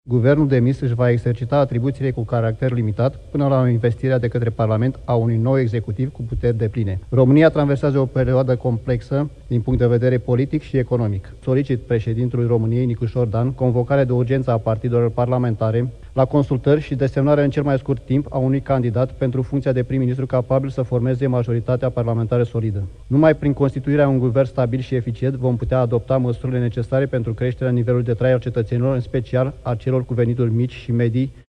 Guvernul demis își va exercita atribuțiile cu caracter limitat până la investirea de către Parlament a unui nou executiv cu puteri depline. România traversează o perioadă complexă din punct de vedere politic și economic. Solicit președintelui României, Nicușor Dan, convocarea de urgență a partidelor parlamentare la consultări și desemnarea în cel mai scurt timp a unui candidat pentru funcția de prim-ministru capabil să formeze majoritatea parlamentară solidă. Numai prin constituirea unui guvern stabil și eficient vom putea adopta măsurile necesare pentru creșterea nivelului de trai al cetățenilor, în special a celor cu venituri mici și medii,